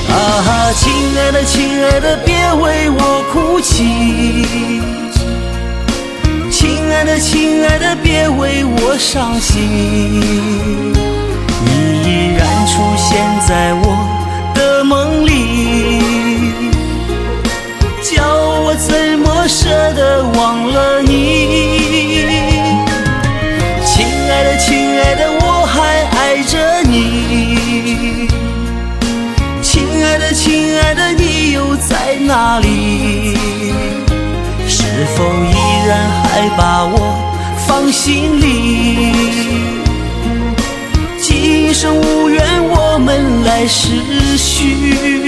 啊，亲爱的，亲爱的，别为我哭泣。亲爱的，亲爱的，别为我伤心。你依然出现在我的梦里，叫我怎么舍得忘了你。亲爱的，亲爱的，我还爱着你。亲爱的，亲爱的，你又在哪里？是否依然还把我放心里？今生无缘，我们来世续。